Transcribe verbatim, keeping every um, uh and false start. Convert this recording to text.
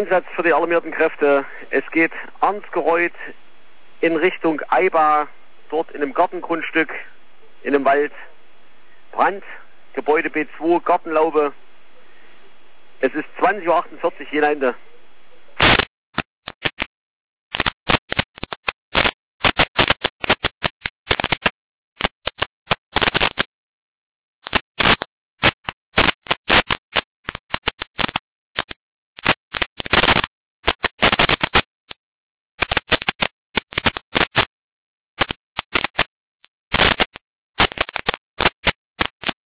Einsatz für die alarmierten Kräfte. Es geht Arnsgereuth in Richtung Eiba, dort in einem Gartengrundstück, in einem Wald. Brand, Gebäude B zwei, Gartenlaube. Es ist zwanzig Uhr achtundvierzig, je nach Ende.